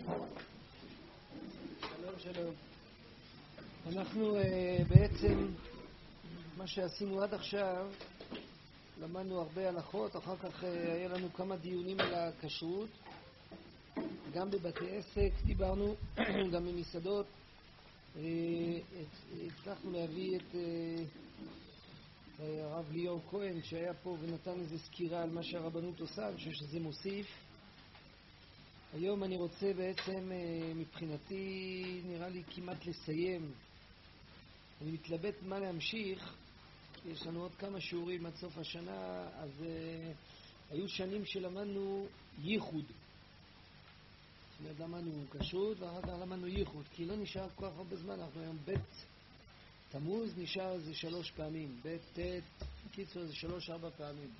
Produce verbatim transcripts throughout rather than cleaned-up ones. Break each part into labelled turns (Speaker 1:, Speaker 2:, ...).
Speaker 1: שלום שלום. אנחנו uh, בעצם מה שעשינו עד עכשיו, למדנו הרבה הלכות, אחר כך uh, היה לנו כמה דיונים על הכשרות, גם בבתי עסק דיברנו, גם במסעדות. uh, הצלחנו להביא את uh, הרב ליאור כהן שהיה פה ונתן איזו סקירה על מה שהרבנות עושה, אני חושב שזה מוסיף. היום אני רוצה בעצם מבחינתי נראה לי כמעט לסיים. אני מתלבט מה להמשיך, יש לנו עוד כמה שיעורים עד סוף השנה, אז uh, היו שנים שלמדנו ייחוד. זאת אומרת, למדנו כשרות ואחר כך למדנו ייחוד, כי לא נשאר כל כך הרבה זמן, אנחנו היום בית תמוז נשאר איזה שלוש פעמים, בית תת, קיצור איזה שלוש ארבע פעמים.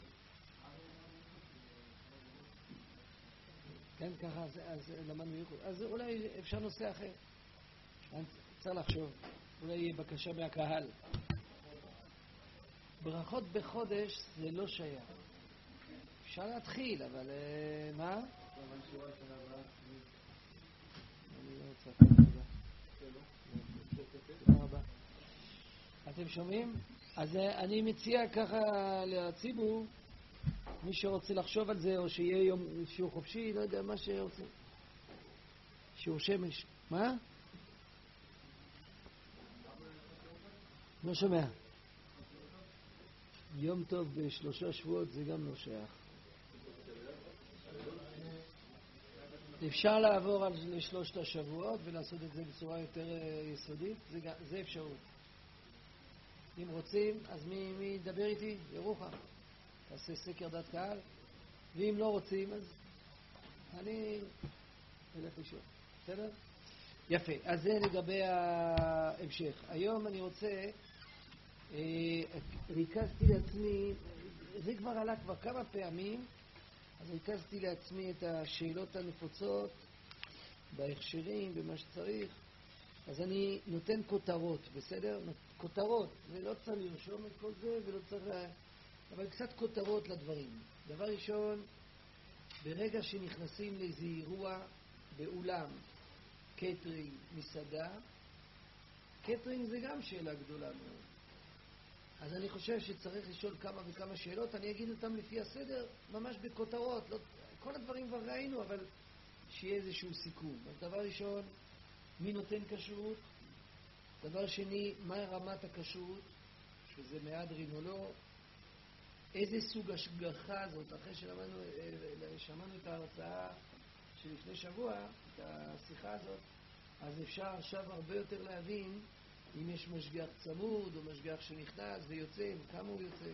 Speaker 1: כן, ככה, אז, אז למדנו ייחוד. אז אולי אפשר נושא אחר. צריך לחשוב. אולי יהיה בקשה מהקהל. ברכות בחודש זה לא שייך. אפשר להתחיל, אבל מה? אני לא רוצה תודה רבה. אתם שומעים? אז אני מציע ככה לציבור, מי שרוצה לחשוב על זה, או שיהיה יום שיעור חופשי, לא יודע מה שרוצה. שיעור שמש. מה? לא שומע. יום טוב בשלושה שבועות זה גם לא שייך. אפשר לעבור על לשלושת השבועות ולעשות את זה בצורה יותר יסודית, זה, זה אפשרות. אם רוצים, אז מי, מי ידבר איתי? ירוחם. תעשה סקר דת קהל, ואם לא רוצים, אז אני אלך לשאול. בסדר? יפה. אז זה לגבי ההמשך. היום אני רוצה, אה, ריכזתי לעצמי, זה כבר עלה כבר כמה פעמים, אז ריכזתי לעצמי את השאלות הנפוצות, בהכשרים, במה שצריך. אז אני נותן כותרות, בסדר? כותרות, ולא צריך לרשום את כל זה, ולא צריך... אבל קצת כותרות לדברים. דבר ראשון, ברגע שנכנסים לאיזה אירוע באולם, קטרינג, מסעדה, קטרינג זה גם שאלה גדולה מאוד. אז אני חושב שצריך לשאול כמה וכמה שאלות, אני אגיד אותם לפי הסדר, ממש בכותרות. לא, כל הדברים כבר ראינו, אבל שיהיה איזשהו סיכום. אז דבר ראשון, מי נותן כשרות? דבר שני, מה רמת הכשרות? שזה מהדרין או לא? איזה סוג השגחה זאת? אחרי שלמדנו, שמענו את ההרצאה שלפני שבוע, את השיחה הזאת, אז אפשר עכשיו הרבה יותר להבין אם יש משגיח צמוד או משגיח שנכנס ויוצא, וכמה הוא יוצא.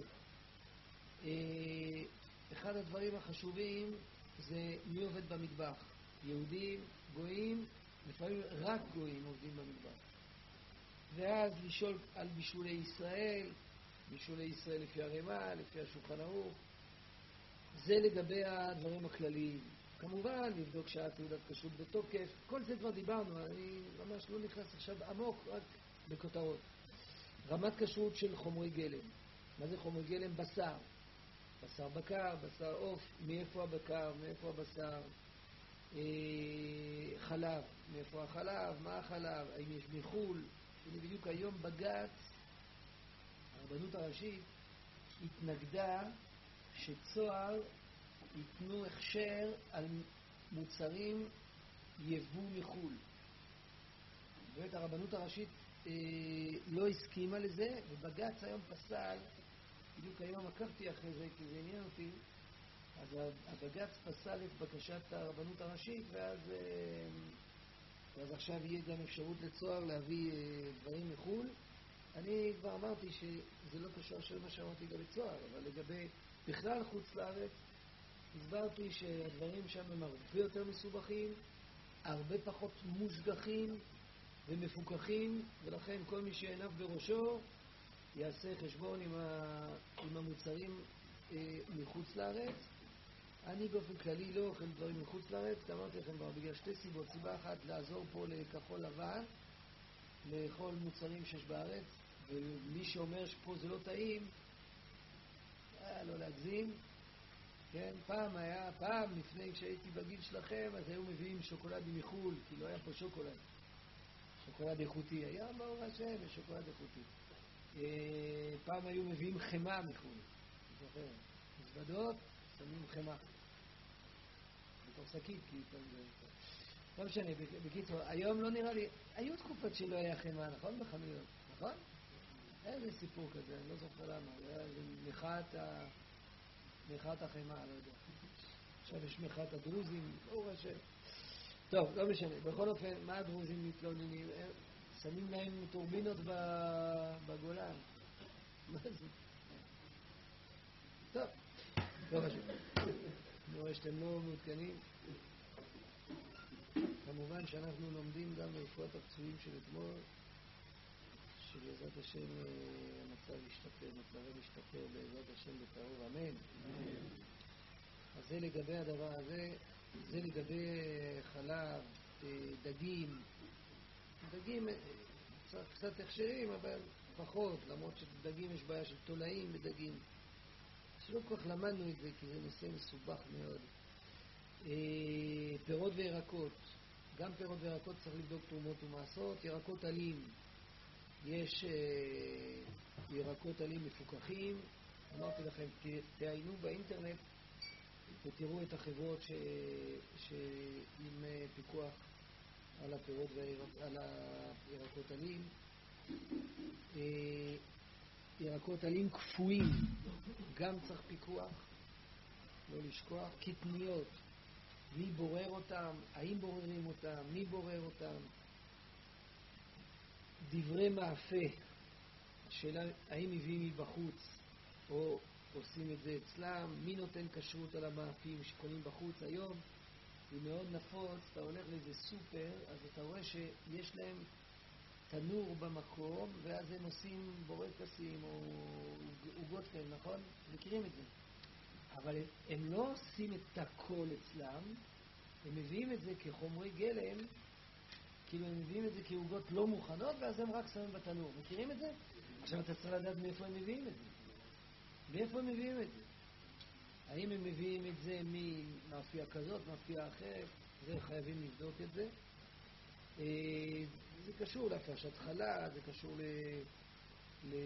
Speaker 1: אחד הדברים החשובים זה מי עובד במטבח. יהודים, גויים, לפעמים רק גויים עובדים במטבח. ואז לשאול על בישולי ישראל, בישולי ישראל לפי הרמ"א, לפי השולחן ערוך. זה לגבי הדברים הכלליים. כמובן, לבדוק שעה תעודת כשרות בתוקף. כל זה כבר דיברנו, אני ממש לא נכנס עכשיו עמוק, רק בכותרות. רמת כשרות של חומרי גלם. מה זה חומרי גלם? בשר. בשר בקר, בשר עוף, מאיפה הבקר, מאיפה הבשר. אה, חלב, מאיפה החלב, מה החלב, האם יש מחול. הנה בדיוק היום בג"ץ, הרבנות הראשית התנגדה שצוהר ייתנו הכשר על מוצרים יבוא מחול. באמת הרבנות הראשית אה, לא הסכימה לזה, ובג"ץ היום פסל, בדיוק היום עקבתי אחרי זה כי זה עניין אותי, אז הבג"ץ פסל את בקשת הרבנות הראשית, ואז, אה, ואז עכשיו יהיה גם אפשרות לצוהר להביא אה, דברים מחול. אני כבר אמרתי שזה לא קשור של מה שאמרתי לגבי צוהר, אבל לגבי בכלל חוץ לארץ, הסברתי שהדברים שם הם הרבה יותר מסובכים, הרבה פחות מושגחים ומפוקחים, ולכן כל מי שעיניו בראשו יעשה חשבון עם, ה... עם המוצרים אה, מחוץ לארץ. אני באופן כללי לא אוכל דברים מחוץ לארץ, אמרתי לכם כבר בגלל שתי סיבות. סיבה אחת, לעזור פה לכחול לבן, לאכול מוצרים שיש בארץ, ומי שאומר שפה זה לא טעים, אה, לא להגזים. כן, פעם היה, פעם לפני כשהייתי בגיל שלכם, אז היו מביאים שוקולדים מחול, כי לא היה פה שוקולד. שוקולד איכותי היה, ברוך השם, ושוקולד איכותי. אה, פעם היו מביאים חמה מחול. זוכר, מזוודות, שמים חמה. בתור שקית, כי פעם זה... לא משנה, בקיצור, היום לא נראה לי... היו תקופות שלא היה חמה, נכון? בחנויות, נכון? היה איזה סיפור כזה, אני לא זוכר למה. היה איזה מחאת ה... מחאת החמה, לא יודע. עכשיו יש מחאת הדרוזים, ברוך השם. טוב, לא משנה. בכל אופן, מה הדרוזים מתלוננים? שמים להם טורבינות בגולן. מה זה? טוב, לא משהו. אני רואה שאתם לא מעודכנים. כמובן שאנחנו לומדים גם ברפואת הפצועים של אתמול, שבעזרת השם המצב ישתפר, מצבם ישתפר בעזרת השם בקרוב, אמן. אז זה לגבי הדבר הזה, זה לגבי חלב, דגים. דגים קצת הכשרים, אבל פחות, למרות שדגים יש בעיה של תולעים בדגים. שלא כל כך למדנו את זה, כי זה נושא מסובך מאוד. פירות וירקות, גם פירות וירקות צריך לבדוק תרומות ומעשות. ירקות עלים, יש ירקות עלים מפוקחים. אמרתי לכם, תעיינו באינטרנט ותראו את החברות ש... שעם פיקוח על הפירות והירק... על הירקות עלים. ירקות עלים קפואים, גם צריך פיקוח, לא לשכוח. קטניות, מי בורר אותם, האם בוררים אותם, מי בורר אותם. דברי מאפה, השאלה האם מביאים מבחוץ או עושים את זה אצלם. מי נותן כשרות על המאפים שקונים בחוץ היום? זה מאוד נפוץ. אתה הולך לאיזה סופר, אז אתה רואה שיש להם תנור במקום, ואז הם עושים בורקסים או עוגות כאלה, נכון? מכירים את זה. אבל הם לא עושים את הכל אצלם, הם מביאים את זה כחומרי גלם, כאילו הם מביאים את זה כעוגות לא מוכנות, ואז הם רק שמים בתנור. מכירים את זה? עכשיו אתה צריך לדעת מאיפה הם מביאים את זה. מאיפה הם מביאים את זה? האם הם מביאים את זה ממאפייה כזאת, מאפייה אחרת? זה חייבים לבדוק את זה. זה קשור להפרשת חלה, זה קשור ל... ל...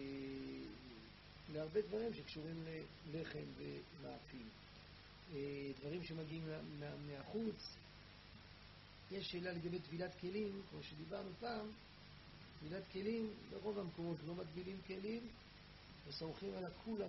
Speaker 1: להרבה דברים שקשורים ללחם ומאפים. דברים שמגיעים מה... מהחוץ. יש שאלה לגבי טבילת כלים, כמו שדיברנו פעם. טבילת כלים, ברוב המקומות לא מטבילים כלים, וסמכים על הקולה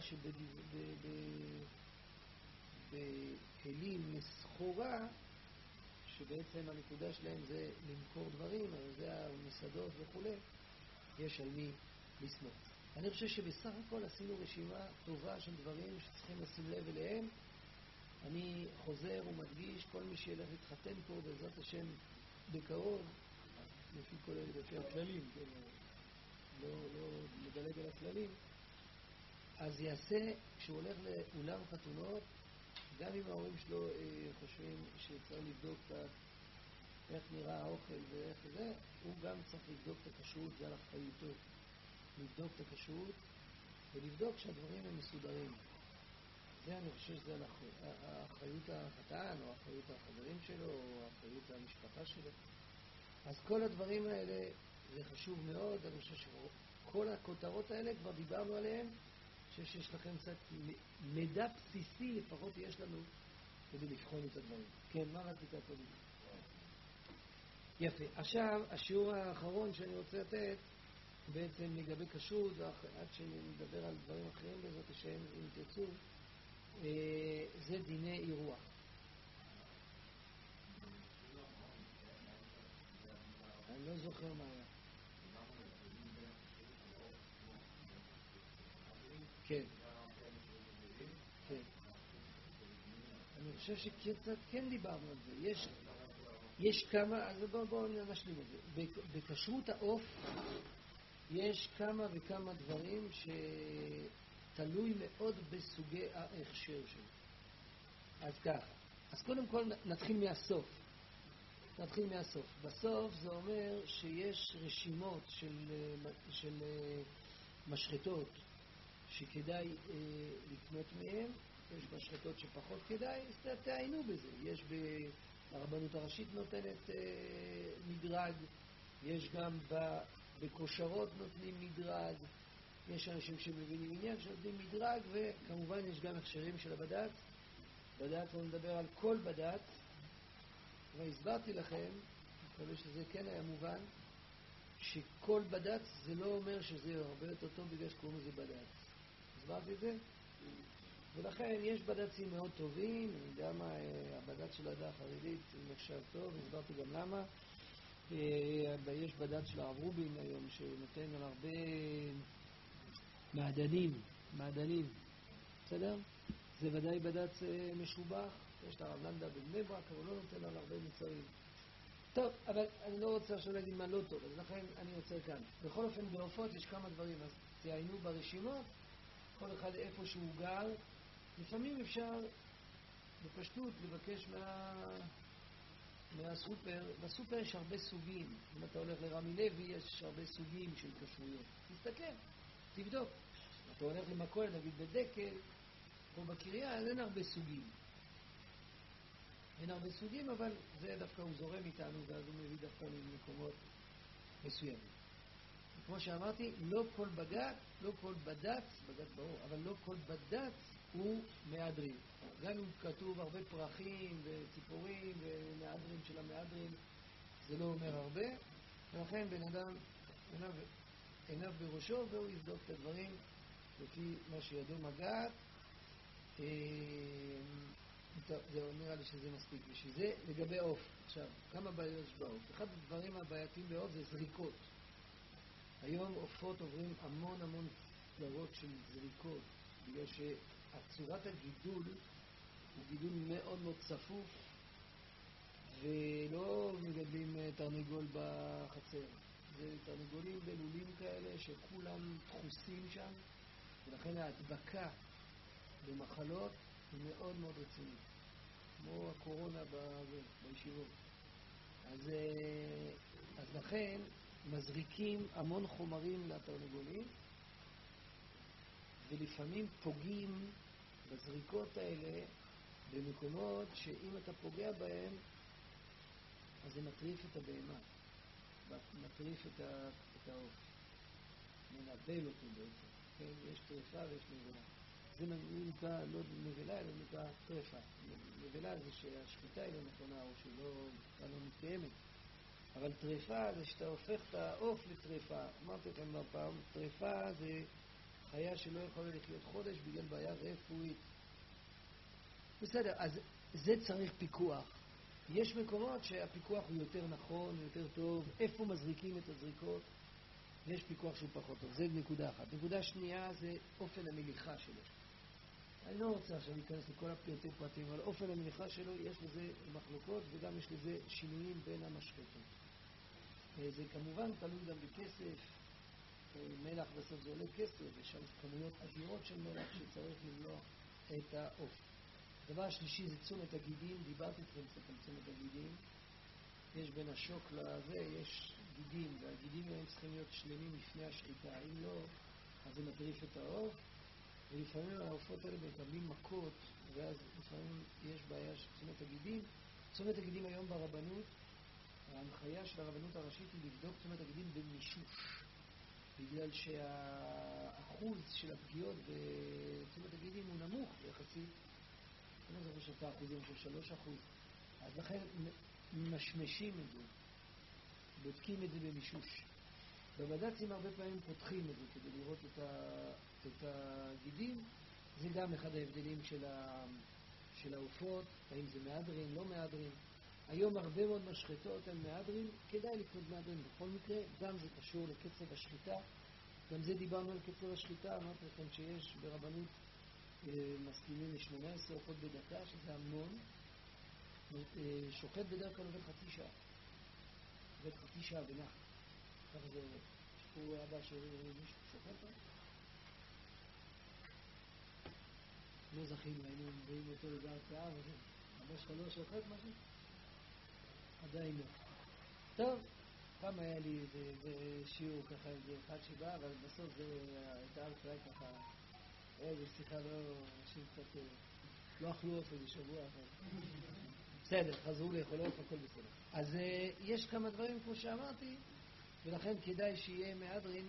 Speaker 1: שבכלים מסחורה, שבעצם הנקודה שלהם זה למכור דברים, אבל זה המסעדות וכו', יש על מי לסמוך. אני חושב שבסך הכל עשינו רשימה טובה של דברים שצריכים לשים לב אליהם. אני חוזר ומדגיש, כל מי שילך להתחתן פה בעזרת השם בקרוב, לפי כל אלה, לפי הכללים, כן, לא, לא מדלג על הכללים, אז יעשה, כשהוא הולך לאולם חתונות, גם אם ההורים שלו אה, חושבים שצריך לבדוק את, איך נראה האוכל ואיך זה, הוא גם צריך לבדוק את הכשרות, זה על אחריותו. לבדוק את הכשרות ולבדוק שהדברים הם מסודרים. זה אני חושב שזה על האחריות החתן, או האחריות החברים שלו, או האחריות המשפחה שלו. אז כל הדברים האלה זה חשוב מאוד. אני חושב שכל הכותרות האלה כבר דיברנו עליהן. אני חושב שיש לכם קצת מידע בסיסי, לפחות יש לנו, כדי לבחון את הדברים. כן, מה רצית קודם? יפה. עכשיו, השיעור האחרון שאני רוצה לתת, בעצם לגבי כשרות, עד שנדבר על דברים אחרים בעזרת השם, אם תרצו, זה דיני אירוע. אני לא זוכר מה היה. כן. כן. אני חושב שקצת כן דיברנו על זה. יש, יש כמה, אז בואו בוא נשלים את זה. בכשרות העוף יש כמה וכמה דברים שתלוי מאוד בסוגי ההכשר שלו. אז ככה. אז קודם כל נתחיל מהסוף. נתחיל מהסוף. בסוף זה אומר שיש רשימות של, של משחטות שכדאי אה, לקנות מהם, יש משחטות שפחות כדאי, אז תעיינו בזה. יש ברבנות הראשית נותנת אה, מדרג, יש גם בכושרות נותנים מדרג, יש אנשים שמבינים עניין שנותנים מדרג, וכמובן יש גם הכשרים של הבד"ץ. בד"ץ לא מדבר על כל בד"ץ, והסברתי לכם, מקווה שזה כן היה מובן, שכל בד"ץ זה לא אומר שזה הרבה יותר טוב בגלל שקוראים לזה בד"ץ. הסברתי את זה? ולכן יש בד"צים מאוד טובים, אני יודע מה, הבד"ץ של העדה החרדית נחשב טוב, הסברתי גם למה. יש בד"ץ של הרב רובין היום שנותן על הרבה מעדנים, מעדנים, בסדר? זה ודאי בד"ץ משובח, יש את הרב לנדה בבני ברק, אבל לא נותן על הרבה מוצרים. טוב, אבל אני לא רוצה עכשיו להגיד מה לא טוב, אז לכן אני רוצה כאן. בכל אופן בעופות יש כמה דברים, אז תעיינו ברשימות, כל אחד איפה שהוא גר. לפעמים אפשר בפשטות לבקש מה... מהסופר. בסופר יש הרבה סוגים. אם אתה הולך לרמי לוי יש הרבה סוגים של כשרויות. תסתכל, תבדוק. אתה הולך למכולת, נגיד בדקל, פה בקריה, אין הרבה סוגים. אין הרבה סוגים, אבל זה דווקא הוא זורם איתנו, ואז הוא מביא דווקא ממקומות מסוימים. כמו שאמרתי, לא כל בג"ץ, לא כל בד"ץ, בג"ץ ברור, אבל לא כל בד"ץ הוא מהדרין. גם אם כתוב הרבה פרחים וציפורים ומהדרין של המהדרין, זה לא אומר הרבה, ולכן בן אדם עיניו, עיניו בראשו, והוא יבדוק את הדברים לפי מה שידו מגעת. זהו, נראה לי שזה מספיק בשביל זה. לגבי עוף, עכשיו, כמה בעיות יש בעוף? אחד הדברים הבעייתיים בעוף זה זריקות. היום עופות עוברים המון המון סדרות של זריקות, בגלל שצורת הגידול הוא גידול מאוד מאוד צפוף, ולא מגדלים תרנגול בחצר. זה תרנגולים בלולים כאלה שכולם דחוסים שם, ולכן ההדבקה במחלות היא מאוד מאוד רצינית, כמו הקורונה בזה, בישיבות. אז, אז לכן מזריקים המון חומרים לתרנגולים, ולפעמים פוגעים בזריקות האלה במקומות שאם אתה פוגע בהם, אז זה מטריף את הבהמה, מטריף את, ה, את העוף, מנבל אותו בעצם. כן? יש טריפה ויש נבלה. זה נקרא לא נבלה, אלא נקרא טריפה. נבלה זה שהשחיטה היא לא נכונה, או שלא לא מתקיימת. אבל טריפה זה שאתה הופך את העוף לטריפה. אמרתי לכם לא פעם, טריפה זה חיה שלא יכולה לחיות חודש בגלל בעיה רפואית. בסדר, אז זה צריך פיקוח. יש מקומות שהפיקוח הוא יותר נכון, יותר טוב. איפה מזריקים את הזריקות? יש פיקוח שהוא פחות טוב. זה נקודה אחת. נקודה שנייה זה אופן המליחה שלו. אני לא רוצה עכשיו להיכנס לכל הפרטי פרטים, אבל אופן המליחה שלו יש לזה מחלוקות וגם יש לזה שינויים בין המשחטות. זה כמובן תלוי גם בכסף. מלח בסוף זה עולה כסף, יש שם כמויות אדירות של מלח שצריך למלוח את העוף. הדבר השלישי זה צומת הגידים. דיברתי אתכם קצת על צומת הגידים. יש בין השוק לזה, יש גידים, והגידים הם צריכים להיות שלמים לפני השחיטה. אם לא, אז זה מטריף את העוף, ולפעמים העופות האלה מקבלים מכות, ואז לפעמים יש בעיה של צומת הגידים. צומת הגידים היום ברבנות, ההנחיה של הרבנות הראשית היא לבדוק צומת הגידים במישוש, בגלל שהאחוז של הפגיעות בצומת הגידים הוא נמוך יחסית. אני לא זוכר שאתה אחוזים של שלוש אחוז, אז לכן משמשים את זה, בודקים את זה במישוש. בבד"צים הרבה פעמים פותחים את זה כדי לראות את, ה, את הגידים. זה גם אחד ההבדלים של, ה, של העופות, האם זה מהדרין, לא מהדרין. היום הרבה מאוד משחטות הן מהדרין, כדאי לקנות מהדרין בכל מקרה, גם זה קשור לקצב השחיטה. גם זה דיברנו על קצב השחיטה, אמרתי לכם שיש ברבנות מסכימים ל-שמונה עשרה עופות בדקה, שזה המון. שוחט בדרך כלל עובד חצי שעה, עובד חצי שעה בנחת, ככה זה עובד. יש פה אבא שמישהו שוחט פה? לא זכינו, היינו מביאים אותו לדעת שעה וזה. אבא שלך לא שוחט משהו? עדיין לא. טוב, פעם היה לי איזה שיעור ככה, איזה אחד שבא, אבל בסוף זה הייתה הרצאה ככה, איזה שיחה לא, אנשים קצת לא אכלו עוף איזה שבוע אחר. בסדר, חזרו לאכול עוף, הכל בסדר. אז יש כמה דברים כמו שאמרתי, ולכן כדאי שיהיה מהדרין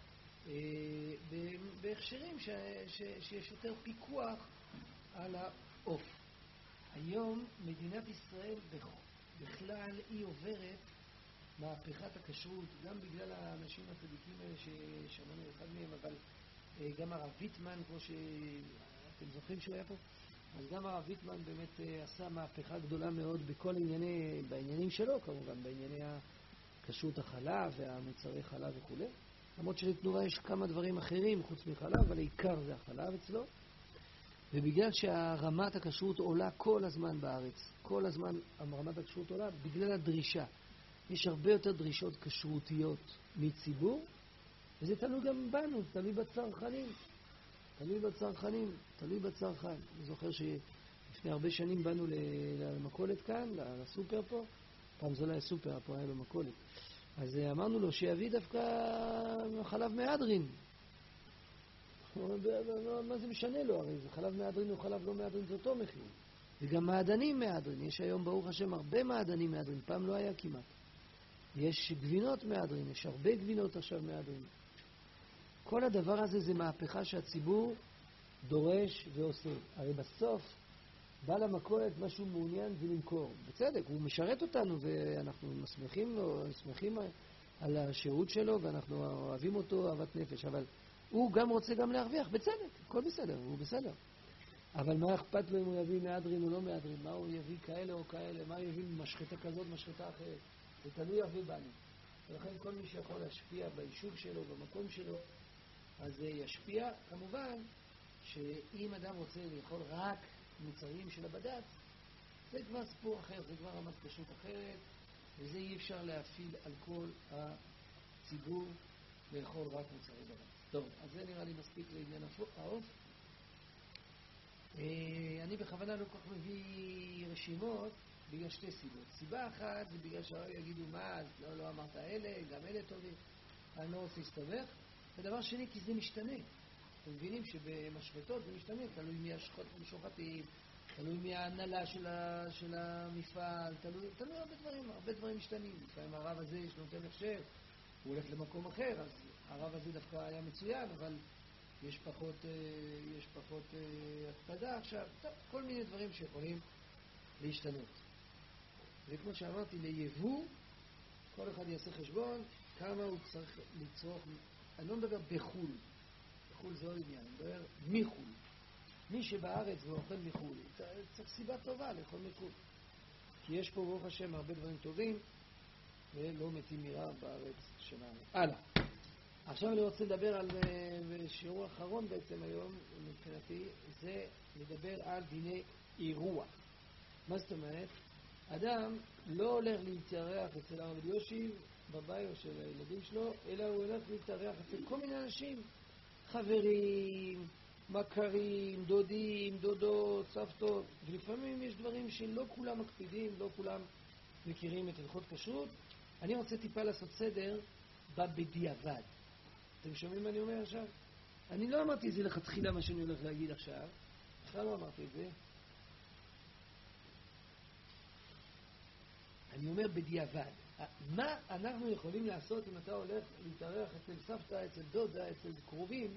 Speaker 1: בהכשרים שיש יותר פיקוח על העוף. היום מדינת ישראל בכלל היא עוברת מהפכת הכשרות, גם בגלל האנשים הצדיקים האלה ששמענו אחד מהם, אבל גם הרב ויטמן, כמו שאתם זוכרים שהוא היה פה, אז גם הרב ויטמן באמת עשה מהפכה גדולה מאוד בכל ענייני, בעניינים שלו כמובן, בענייני הכשרות החלב והמוצרי חלב וכו'. למרות שלתנובה יש כמה דברים אחרים חוץ מחלב, אבל העיקר זה החלב אצלו. ובגלל שהרמת הכשרות עולה כל הזמן בארץ, כל הזמן רמת הכשרות עולה, בגלל הדרישה. יש הרבה יותר דרישות כשרותיות מציבור, וזה תלוי גם בנו, תלוי בצרכנים. תלוי בצרכנים, תלוי בצרכן. אני זוכר שלפני הרבה שנים באנו למכולת כאן, לסופר פה, פעם זה לא היה סופר, פה היה במכולת. אז אמרנו לו שיביא דווקא חלב מהדרין. מה זה משנה לו? הרי זה חלב מהדרין או חלב לא מהדרין, זה אותו מחיר. וגם מעדנים מהדרין. יש היום ברוך השם הרבה מעדנים מהדרין, פעם לא היה כמעט. יש גבינות מהדרין, יש הרבה גבינות עכשיו מהדרין. כל הדבר הזה זה מהפכה שהציבור דורש ועושה. הרי בסוף בא למכולת משהו מעוניין ולמכור. בצדק, הוא משרת אותנו ואנחנו מסמכים לו, שמחים על השירות שלו ואנחנו אוהבים אותו אהבת נפש, אבל הוא גם רוצה גם להרוויח, בצדק, הכל בסדר, הוא בסדר. אבל מה אכפת לו אם הוא יביא מהדרין או לא מהדרין? מה הוא יביא כאלה או כאלה? מה הוא יביא משחטה כזאת, משחטה אחרת? זה תלוי הרבה בנו. ולכן כל מי שיכול להשפיע ביישוב שלו, במקום שלו, אז זה ישפיע. כמובן שאם אדם רוצה לאכול רק מוצרים של הבד"ץ, זה כבר סיפור אחר, זה כבר רמת כשרות אחרת, וזה אי אפשר להפעיל על כל הציבור לאכול רק מוצרי בד"ץ. טוב, אז זה נראה לי מספיק לעניין העוף. אני בכוונה לא כל כך מביא רשימות בגלל שתי סיבות. סיבה אחת זה בגלל שהרבה יגידו מה, לא, לא אמרת אלה, גם אלה טובים, אני לא רוצה להסתבך. ודבר שני, כי זה משתנה. אתם מבינים שבמשחטות זה משתנה, תלוי מי השוחטים, תלוי מי ההנהלה של, ה, של המפעל, תלוי, תלוי הרבה דברים, הרבה דברים משתנים. לפעמים הרב הזה יש לו נותן הכשר, הוא הולך למקום אחר, אז הרב הזה דווקא היה מצוין, אבל יש פחות, יש פחות הקפדה עכשיו, טוב, כל מיני דברים שיכולים להשתנות. וכמו שאמרתי, ליבוא, כל אחד יעשה חשבון, כמה הוא צריך לצרוך, אני לא מדבר בחול, בחול זה לא עניין, אני מדבר מחול. מי שבארץ ואוכל מחול, צריך סיבה טובה לאכול מחול. כי יש פה ברוך השם הרבה דברים טובים, ולא מתים מרעב בארץ שלנו. הלאה. עכשיו אני רוצה לדבר על שיעור אחרון בעצם היום, מבחינתי, זה לדבר על דיני אירוע. מה זאת אומרת? אדם לא הולך להתארח אצל הרב יושיב בבית או של הילדים שלו, אלא הוא הולך להתארח אצל כל מיני אנשים, חברים, מכרים, דודים, דודות, סבתות, ולפעמים יש דברים שלא כולם מקפידים, לא כולם מכירים את הלכות כשרות. אני רוצה טיפה לעשות סדר בבדיעבד. אתם שומעים מה אני אומר עכשיו? אני לא אמרתי את זה לכתחילה מה שאני הולך להגיד עכשיו, בכלל לא אמרתי את זה. אני אומר בדיעבד. מה אנחנו יכולים לעשות אם אתה הולך להתארח אצל סבתא, אצל דודה, אצל קרובים,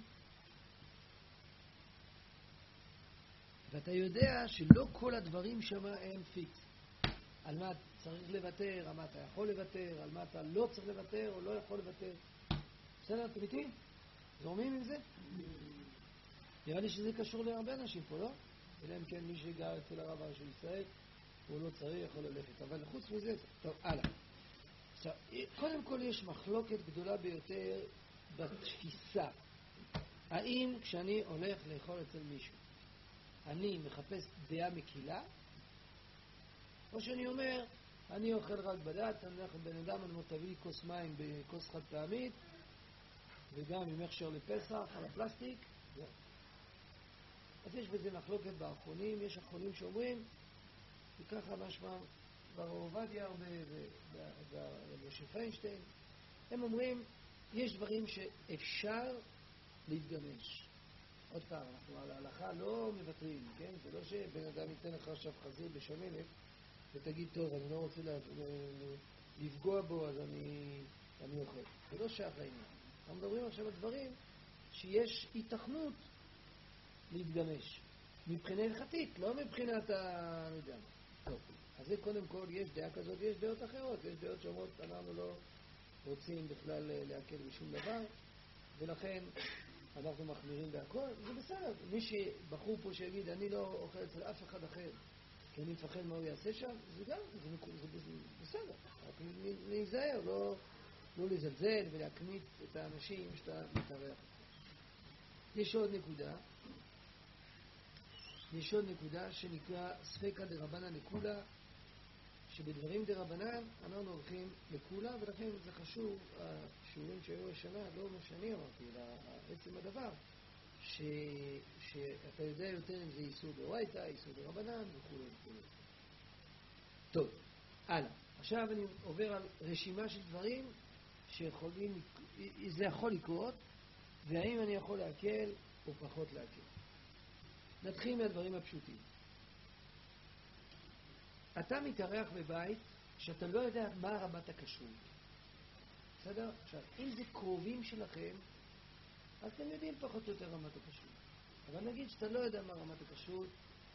Speaker 1: ואתה יודע שלא כל הדברים שם הם פיקס. על מה צריך לוותר, על מה אתה יכול לוותר, על מה אתה לא צריך לוותר או לא יכול לוותר. בסדר, אתם איתי? זורמים עם זה? נראה לי שזה קשור להרבה אנשים פה, לא? אלא אם כן מי שגר אצל הרב הראשי ישראל, הוא לא צריך, יכול ללכת. אבל חוץ מזה, טוב, הלאה. עכשיו, קודם כל יש מחלוקת גדולה ביותר בתפיסה. האם כשאני הולך לאכול אצל מישהו, אני מחפש דעה מקילה, או שאני אומר, אני אוכל רק בדעת, אני הולך לבן אדם, אני תביא כוס מים בכוס חד פעמית, וגם עם הכשר לפסח על הפלסטיק. אז יש בזה מחלוקת באחרונים, יש אחרונים שאומרים, וככה משמע ברב עובדיה ובשם פיינשטיין, הם אומרים, יש דברים שאפשר להתגמש. עוד פעם, אנחנו על ההלכה לא מבטרים, כן? זה לא שבן אדם ייתן לך עכשיו חזיר בשמנת ותגיד, טוב, אני לא רוצה לה, לפגוע בו, אז אני, אני אוכל. זה לא שייך לעניין. אנחנו מדברים עכשיו על דברים שיש התכנות להתגמש. מבחינה הלכתית, לא מבחינת ה... אני יודע. טוב, אז זה קודם כל, יש דעה כזאת, יש דעות אחרות. יש דעות שאומרות, אנחנו לא רוצים בכלל להקל בשום דבר, ולכן אנחנו מחמירים בהכל, זה בסדר. מי שבחור פה שיגיד, אני לא אוכל אצל אף אחד אחר, כי אני מפחד מה הוא יעשה שם, זה גם, זה, זה, זה, זה בסדר. רק להיזהר, לא, לא לזלזל ולהקנית את האנשים שאתה מתארח. יש עוד נקודה, יש עוד נקודה שנקרא ספקא דרבנן לקולא, שבדברים דרבנן אנחנו הולכים לקולא, ולכן זה חשוב, השיעורים שהיו השנה, לא מה שאני אמרתי, אלא עצם הדבר, ש... שאתה יודע יותר אם זה איסור דאורייתא, איסור דרבנן וכו' וכו'. טוב, הלאה. עכשיו אני עובר על רשימה של דברים שיכולים, זה יכול לקרות, והאם אני יכול להקל או פחות להקל. נתחיל מהדברים הפשוטים. אתה מתארח בבית שאתה לא יודע מה רמת הכשרות. בסדר? עכשיו, אם זה קרובים שלכם, אז אתם יודעים פחות או יותר רמת הכשרות. אבל נגיד שאתה לא יודע מה רמת הכשרות,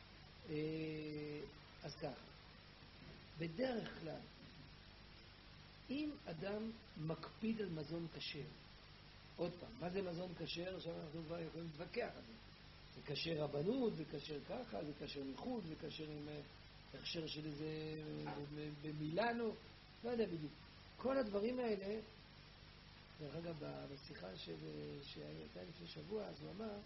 Speaker 1: אז ככה. בדרך כלל, אם אדם מקפיד על מזון כשר, עוד פעם, מה זה מזון כשר? עכשיו אנחנו כבר יכולים להתווכח על זה. זה כשר רבנות, זה כשר ככה, זה כשר מחוץ, זה כשר עם הכשר של איזה במילאנו, לא יודע בדיוק. כל הדברים האלה, דרך אגב, בשיחה שהייתה לפני שבוע, אז הוא אמר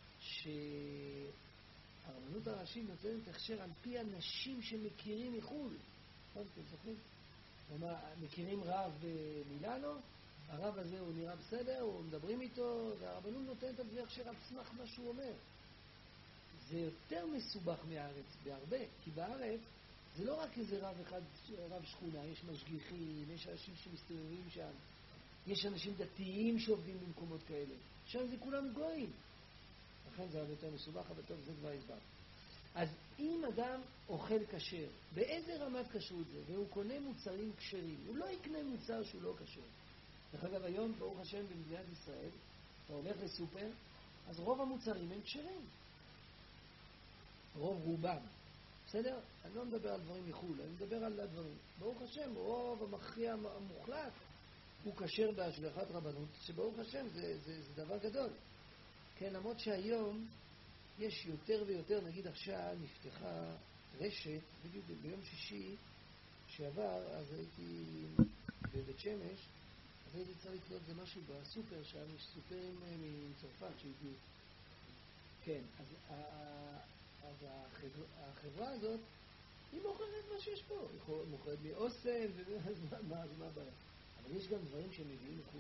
Speaker 1: שהרבנות הראשית נותנת הכשר על פי אנשים שמכירים מחו"ל. נכון, אתם זוכרים? הוא אמר, מכירים רב במילאנו, הרב הזה הוא נראה בסדר, הוא מדברים איתו, והרבנות נותנת על זה הכשר על סמך מה שהוא אומר. זה יותר מסובך מהארץ בהרבה, כי בארץ זה לא רק איזה רב אחד, רב שכונה, יש משגיחים, יש אנשים שמסתובבים שם, יש אנשים דתיים שעובדים במקומות כאלה. שם זה כולם גויים. לכן זה הרבה יותר מסובך, אבל טוב, זה כבר הסבר. אז אם אדם אוכל כשר, באיזה רמת כשרות זה, והוא קונה מוצרים כשרים, הוא לא יקנה מוצר שהוא לא כשר. דרך אגב, היום, ברוך השם, במדינת ישראל, אתה הולך לסופר, אז רוב המוצרים הם כשרים. רוב רובם. בסדר? אני לא מדבר על דברים מחול, אני מדבר על הדברים. ברוך השם, רוב המכריע המוחלט הוא כשר בהשגחת רבנות, שברוך השם זה, זה, זה דבר גדול. כן, למרות שהיום יש יותר ויותר, נגיד עכשיו נפתחה רשת, בדיוק ביום שישי שעבר, אז הייתי בבית שמש, אז הייתי צריך לקנות זה משהו בסופר, שם יש סופרים מצרפת שהגיעו. כן, אז, אז החברה, החברה הזאת, היא מוכרת מה שיש פה. היא מוכרת מאוסם, אז מה, מה, מה הבעיה? אבל יש גם דברים שהם מביאים לחו"ל.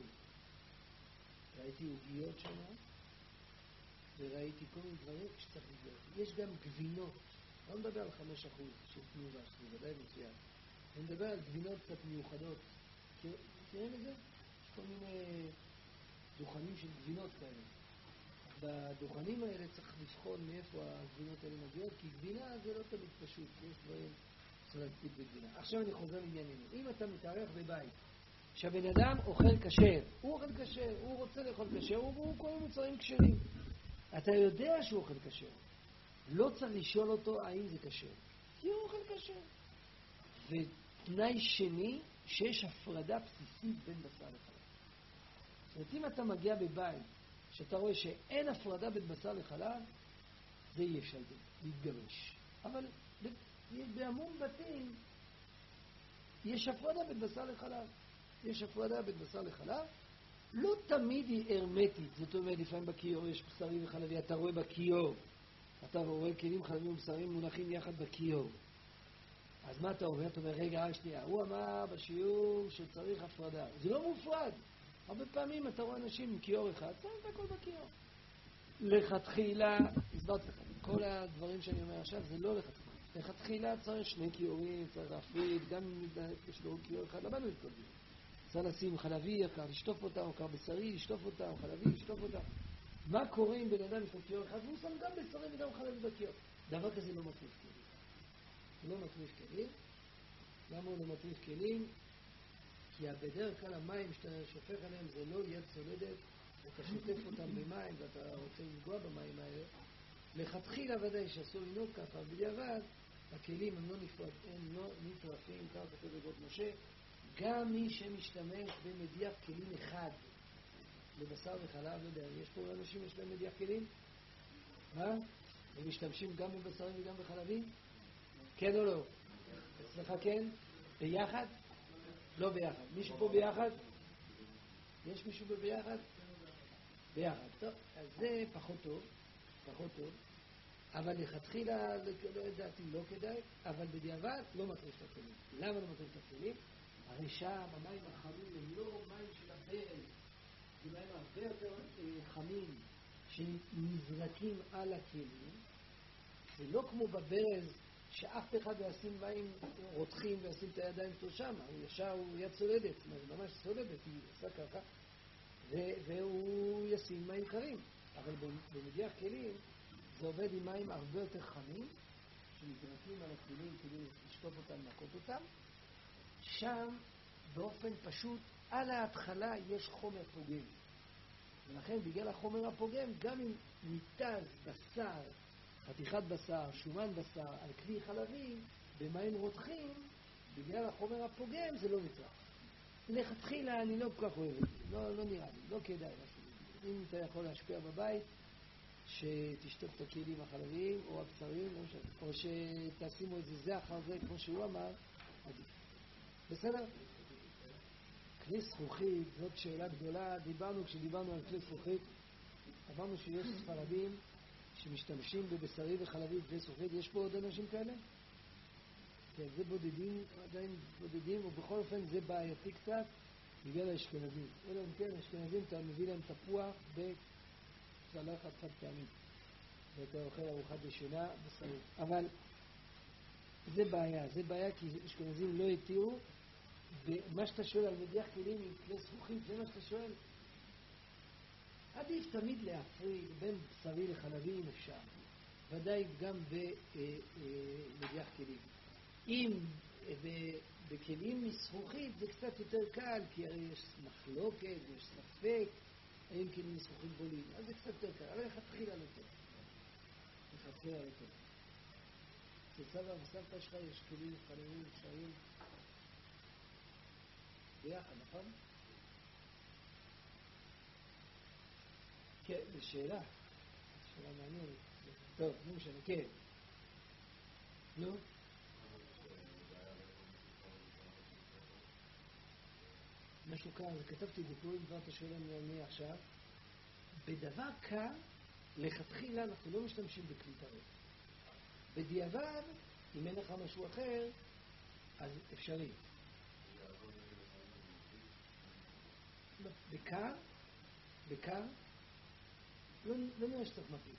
Speaker 1: ראיתי עוגיות שם, וראיתי כל מיני דברים שצריך לבדוק. יש גם גבינות, לא מדבר על חמש אחוז של תנובה, שזה ודאי מצוין. אני מדבר על גבינות קצת מיוחדות. תראים את זה? יש כל מיני דוכנים של גבינות כאלה. בדוכנים האלה צריך לבחון מאיפה הגבינות האלה מגיעות, כי גבינה זה לא תמיד פשוט, יש דברים שצריך להקפיד בגבינה. עכשיו אני חוזר לענייננו. אם אתה מתארח בבית, שהבן אדם אוכל כשר, הוא אוכל כשר, הוא רוצה לאכול כשר, הוא כל מוצרים כשרים. אתה יודע שהוא אוכל כשר. לא צריך לשאול אותו האם זה כשר. כי הוא אוכל כשר. ותנאי שני, שיש הפרדה בסיסית בין בשר לחלב. זאת אומרת, אם אתה מגיע בבית, שאתה רואה שאין הפרדה בין בשר לחלב, זה יהיה שלדם, להתגמש. אבל בהמון בתים יש הפרדה בין בשר לחלב. יש הפרדה בין בשר לחלב, לא תמיד היא הרמטית. זאת אומרת, לפעמים בכיור יש בשרי וחלבי, אתה רואה בכיור, אתה רואה כלים חלבים ובשרים מונחים יחד בכיור. אז מה אתה אומר? אתה אומר, רגע, שנייה, הוא אמר בשיעור שצריך הפרדה. זה לא מופרד. הרבה פעמים אתה רואה אנשים עם כיור אחד, צריך את הכל בכיור. לכתחילה, הסברתי, כל הדברים שאני אומר עכשיו זה לא לכתחילה. לכתחילה צריך שני כיורים, צריך להפריד, גם אם יש לו כיור אחד, למדנו את כל זה. צריך לשים חלבי יקר, לשטוף אותה, או קר בשרי, לשטוף אותה, או חלבי, לשטוף אותה. מה קורה אם בן אדם יש לו כיור אחד, והוא שם גם בשרים וגם חלב בכיור? דבר כזה לא מטריף כלים. הוא לא מטריף כלים. למה הוא לא מטריף כלים? כי בדרך כלל המים שאתה שופך עליהם זה לא יד סולדת, אתה שוטף אותם במים ואתה רוצה לפגוע במים האלה. לכתחילה ודאי שאסור לנהוג ככה, בדיעבד הכלים הם לא, נפרד, הם לא נטרפים, כך כתוב בברות משה. גם מי שמשתמש במדיח כלים אחד, לבשר וחלב, לא יודע, יש פה אנשים יש להם מדיח כלים? מה? הם משתמשים גם בבשרים וגם בחלבים? כן או לא? אצלך כן? ביחד? לא ביחד. מישהו פה ביחד? יש מישהו פה ביחד? ביחד. טוב, אז זה פחות טוב, פחות טוב. אבל לכתחילה, לא ידעתי, לא כדאי, אבל בדיעבד לא מטריף את הכלים. למה לא מטריף את הכלים? הרי שם המים החמים הם לא מים של הברז, זה מים הרבה יותר חמים שנזרקים על הכלים. זה לא כמו בברז שאף אחד לא ישים מים רותחים וישים את הידיים שלו שם, הוא ישר, הוא יד סולדת, ממש סולדת, היא עושה ככה, והוא ישים מים קרים. אבל במדיח כלים זה עובד עם מים הרבה יותר חמים, שנזרקים על הכלים כדי לשטוף אותם, לנקות אותם. שם באופן פשוט, על ההתחלה יש חומר פוגם. ולכן בגלל החומר הפוגם, גם אם ניתז בשר, חתיכת בשר, שומן בשר, על כלי חלבי, במים רותחים, בגלל החומר הפוגם זה לא נטרף. לכתחילה אני לא כל כך אוהב את זה, לא, לא נראה לי, לא כדאי. אם אתה יכול להשפיע בבית, שתשטוף את הכלים החלביים או הבשרים, לא משנה, או שתשימו את זה זה אחר זה, כמו שהוא אמר, עדיף. בסדר? כלי זכוכית, זאת שאלה גדולה. דיברנו, כשדיברנו על כלי זכוכית, אמרנו שיש ספרדים שמשתמשים בבשרי וחלבי כלי זכוכית. יש פה עוד אנשים כאלה? כן, זה בודדים, עדיין בודדים, ובכל אופן זה בעייתי קצת בגלל האשכנזים. אלא אם כן, האשכנזים, אתה מביא להם תפוח בצלחת חד פעמית, ואתה אוכל ארוחת ישנה בשרי. אבל זה בעיה, זה בעיה כי אשכנזים לא התירו. ומה שאתה שואל על מדיח כלים עם כלי זכוכית, זה מה שאתה שואל. עדיף תמיד להפריד בין בשרי לחלבי אם אפשר. ודאי גם במדיח כלים. אם בכלים מזכוכית זה קצת יותר קל, כי הרי יש מחלוקת, יש ספק, האם כלים מזכוכית בולים, אז זה קצת יותר קל. אבל איך התחילה לא טוב? איך התחילה לא טוב? סבא וסבתא שלך יש כלים חלבים אפשריים ביחד, נכון? כן, זו שאלה. שאלה מעניינת. טוב, נו משנה, כן. נו? משהו קר, כתבתי את זה פה, אם כבר אתה שואל אני עכשיו. בדבר קר, לכתחילה אנחנו לא משתמשים בכלי טרף. בדיעבד, אם אין לך משהו אחר, אז אפשרי. בקר, בקר, לא, לא נראה שצריך מפית.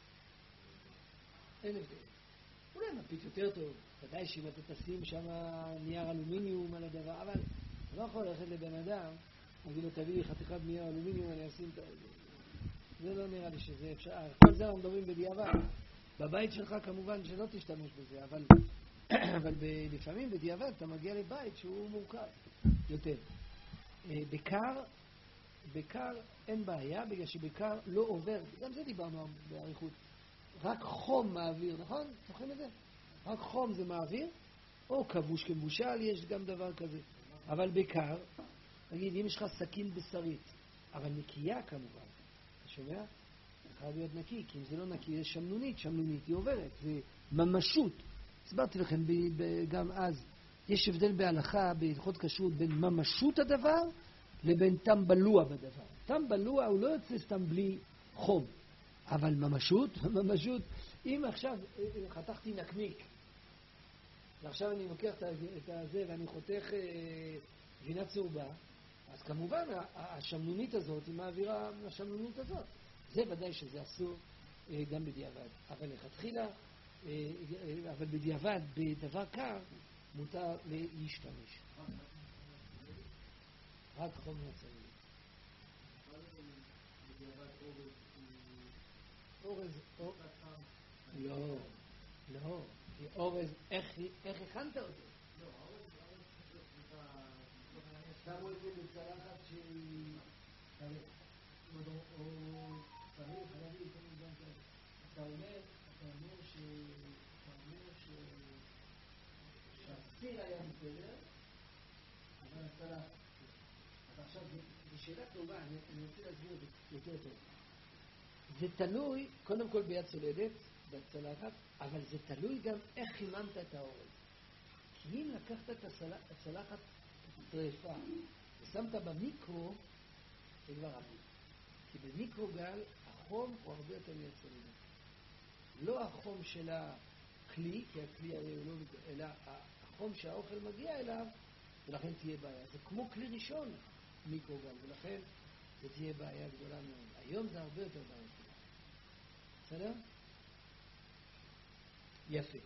Speaker 1: אין הבדל. אולי מפית יותר טוב. ודאי שאם אתה תשים שם נייר אלומיניום על הדבר, אבל אתה לא יכול ללכת לבן אדם, נגיד לו תביא לי חתיכת נייר אלומיניום, אני אשים את זה. זה לא נראה לי שזה אפשר. כל זה אנחנו מדברים בדיעבד. בבית שלך כמובן שלא תשתמש בזה, אבל, אבל ב- לפעמים בדיעבד אתה מגיע לבית שהוא מורכב יותר. בקר, בקר אין בעיה, בגלל שבקר לא עובר, גם זה דיברנו בעריכות, רק חום מעביר, נכון? זוכרים את זה? רק חום זה מעביר, או כבוש כמבושל, יש גם דבר כזה. אבל בקר, נגיד, אם יש לך סכין בשרית, אבל נקייה כמובן, אתה שומע? זה חייב להיות נקי, כי אם זה לא נקי, זה שמנונית, שמנונית היא עוברת, זה ממשות. הסברתי לכם גם אז, יש הבדל בהלכה, בהלכות כשרות, בין ממשות הדבר לבין טעם בלוע בדבר. טעם בלוע הוא לא יוצא סתם בלי חום, אבל ממשות, ממשות, אם עכשיו חתכתי נקניק, ועכשיו אני לוקח את הזה ואני חותך גבינה צהובה, אז כמובן השמנונית הזאת היא מעבירה לשמנונית הזאת. זה ודאי שזה אסור גם בדיעבד. אבל לכתחילה, אבל בדיעבד, בדבר קר, מותר להשתמש. רק חומר צהוב. אורז, לא, לא, אורז, איך הכנת אותו? לא, אורז, שמו את זה בצלחת שהיא או צריך להביא את זה גם כן. אתה אומר, אתה אומר שהסיר היה בסדר, אבל הצלחת. אז עכשיו, זו שאלה טובה, אני רוצה להסביר את זה יותר טוב. זה תלוי, קודם כל ביד צולדת, בצלחת, אבל זה תלוי גם איך חיממת את האורז. כי אם לקחת את הצלחת טרפה ושמת במיקרו, זה כבר רבי. כי במיקרוגל החום הוא הרבה יותר מיד צולדת. לא החום של הכלי, כי הכלי הרי הוא לא, אלא החום שהאוכל מגיע אליו, ולכן תהיה בעיה. זה כמו כלי ראשון מיקרוגל, ולכן זה תהיה בעיה גדולה מאוד. היום זה הרבה יותר בעיה. בסדר? יפה.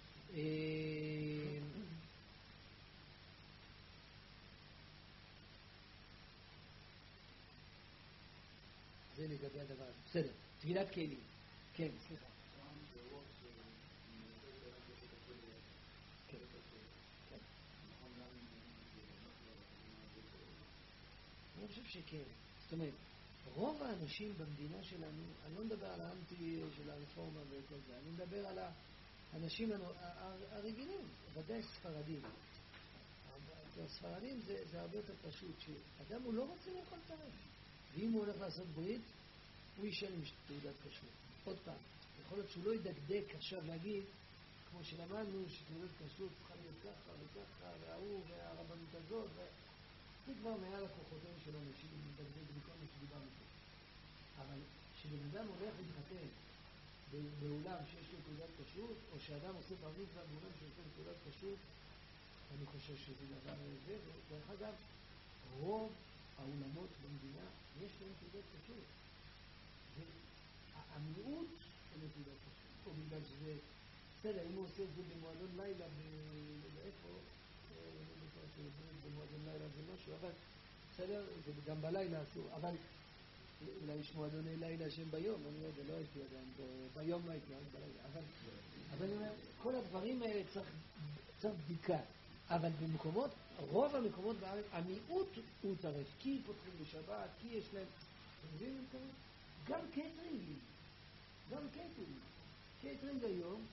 Speaker 1: זה לגבי הדבר הזה. בסדר. טבילת כלים. כן, סליחה. כן. כן. אני חושב שכן. זאת אומרת, רוב האנשים במדינה שלנו, אני לא מדבר על האנטי של הרפורמה וכל זה, אני מדבר על האנשים הרגילים, ודאי ספרדים. הספרדים זה, זה הרבה יותר פשוט, שאדם הוא לא רוצה לאכול טרף. ואם הוא הולך לעשות ברית, הוא יישאר עם תעודת כשרות. עוד פעם, יכול להיות שהוא לא ידקדק עכשיו להגיד, כמו שלמדנו, שתעודת כשרות צריכה להיות ככה וככה, וההוא והרבנות הזאת, זה כבר מעל הכוחותיהם של אנשים, מדקדק בכל מה שדיברנו פה. אבל כשבן אדם הולך להתחתן בעולם שיש לו תעודת כשרות, או שאדם עושה בר מצווה בעולם שיש לו תעודת כשרות, אני חושב שזה דבר זה, ודרך אגב, רוב האולמות במדינה יש להם תעודת כשרות. המיעוט אין תעודת כשרות, או בגלל שזה, בסדר, אם הוא עושה את זה במועדון לילה, באיפה, במועדון לילה זה משהו, אבל בסדר, זה גם בלילה אסור, אבל אולי יש מועדוני לילה שהם ביום, אני לא יודע, לא הייתי עדיין, ביום לא הייתי, רק בלילה, אבל אני אומר, כל הדברים האלה צריך בדיקה, אבל במקומות, רוב המקומות בארץ, המיעוט הוא טרף, כי פותחים בשבת, כי יש להם, אתם מבינים את זה? גם קייטרינג, גם קייטרינג, קייטרינג היום,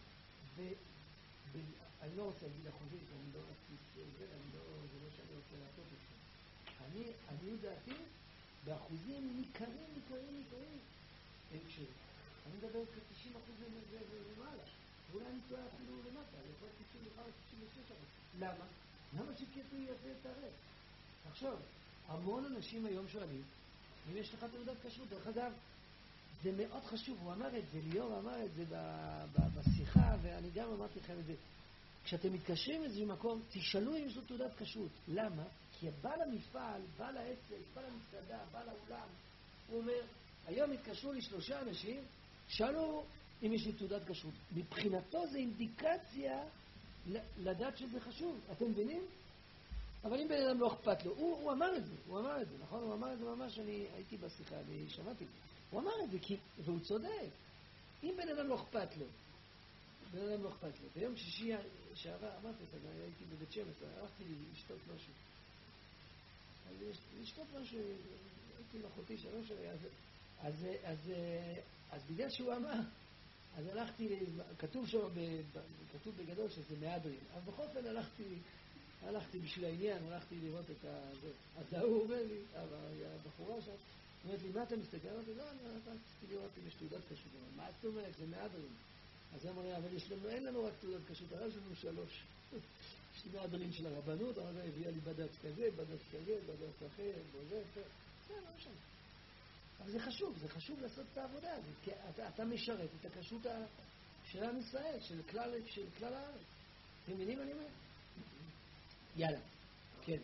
Speaker 1: ואני לא רוצה להגיד אחוזים, אני לא רציתי את זה, זה לא שאני רוצה לעשות את זה. אני, אני דעתי, באחוזים ניכרים, ניכרים, ניכרים, אין קשור. אני מדבר כ-תשעים אחוז למעלה, ואולי אני טועה אפילו למטה, אני יכול תשעים וחמש תשעים ושש אחוז. למה? למה שקייטרינג יעשה את הרף? עכשיו, המון אנשים היום שואלים, אם יש לך תעודת כשרות, דרך אגב, זה מאוד חשוב, הוא אמר את זה, ליאור אמר את זה בשיחה, ואני גם אמרתי לכם את זה. כשאתם מתקשרים לאיזשהו מקום, תשאלו אם יש לו תעודת כשרות. למה? כי בעל המפעל, בעל העסק, בעל המסעדה, בעל האולם, הוא אומר, היום התקשרו לי שלושה אנשים, שאלו אם יש לי תעודת כשרות. מבחינתו זה אינדיקציה לדעת שזה חשוב. אתם מבינים? אבל אם בן אדם לא אכפת לו, הוא, הוא אמר את זה, הוא אמר את זה, נכון? הוא אמר את זה ממש, אני הייתי בשיחה, אני שמעתי. הוא אמר את זה, כי, והוא צודק. אם בן אדם לא אכפת לו, בן אדם לא אכפת לו. ביום שישי שעבר, אמרתי את זה, הייתי בבית שמש, הלכתי לי לשתות משהו. אז לשתות משהו, הייתי עם אחותי שלוש שלי, אז, אז, אז, אז בגלל שהוא אמר, אז הלכתי, כתוב שם, כתוב בגדול שזה מהדרין, אז בכל אופן הלכתי, הלכתי בשביל העניין, הלכתי לראות את זה. אז הוא אומר לי, הבחורה שם, אומרת לי, מה אתה מסתכל? אמרתי, לא, אני רציתי לראות אם יש תעודת כשרות. מה זאת אומרת? זה מהדרין. אז הוא אמר לי, אבל יש לנו, אין לנו רק תעודת כשרות, הרי יש לנו שלוש. יש לי מהדרין של הרבנות, אבל זה הביאה לי בד"ץ כזה, בד"ץ כזה, בד"ץ אחר, בזה, זה, זה לא משנה. אבל זה חשוב, זה חשוב לעשות את העבודה הזאת, כי אתה, אתה משרת את הכשרות של עם ישראל, של כלל, של כלל הארץ. אתם מבינים מה אני אומר? יאללה, כן.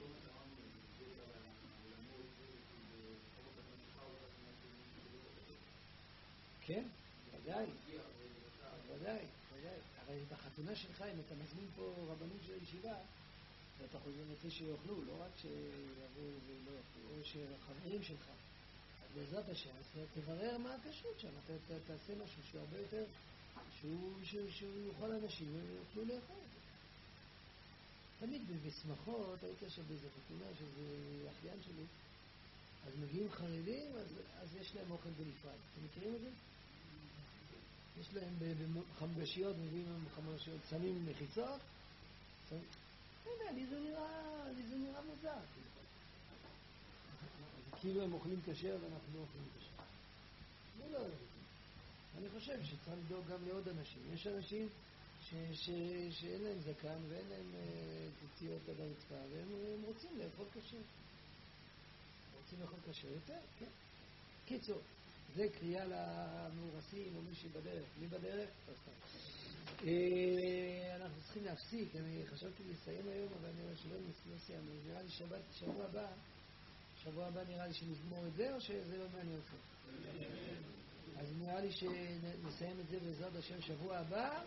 Speaker 1: כן, ודאי, ודאי, ודאי. הרי בחתונה שלך, אם אתה מזמין פה רבנות של הישיבה, ואתה חושב רוצה שיוכלו, לא רק שיבואו ולא יוכלו, או שחברים שלך. בעזרת השם, אז תברר מה הכשרות שם, אתה ת- תעשה משהו שהוא הרבה יותר, שהוא, שהוא, שהוא יוכל אנשים, הם יוכלו לאכול את זה. תמיד בשמחות, הייתי עכשיו באיזה חתונה, שזה אחיין שלי, אז מגיעים חרדים, אז, אז יש להם אוכל בנפרד. אתם מכירים את זה? יש להם בחמגשיות, מביאים להם בחמגשיות, שמים מחיצות, שמים... הנה, לי זה נראה, לי זה נראה מוזר. אז כאילו הם אוכלים כשר ואנחנו לא אוכלים כשר. אני לא יודע. אני חושב שצריך לדאוג גם לעוד אנשים. יש אנשים ש, ש, שאין להם זקן ואין להם uh, ציציות עד הרצפה, והם רוצים לאכול כשר. רוצים לאכול כשר יותר? כן. קיצור, זה קריאה למאורסים או מישהי בדרך. מי בדרך? לא סתם. אה, אנחנו צריכים להפסיק. אני חשבתי לסיים היום, אבל אני רואה שלא לא סיימנו. נראה לי שבת, שבוע הבא, שבוע הבא נראה לי שנגמור את זה, או שזה לא מעניין אותך? אז נראה לי שנסיים את זה בעזרת השם שבוע הבא.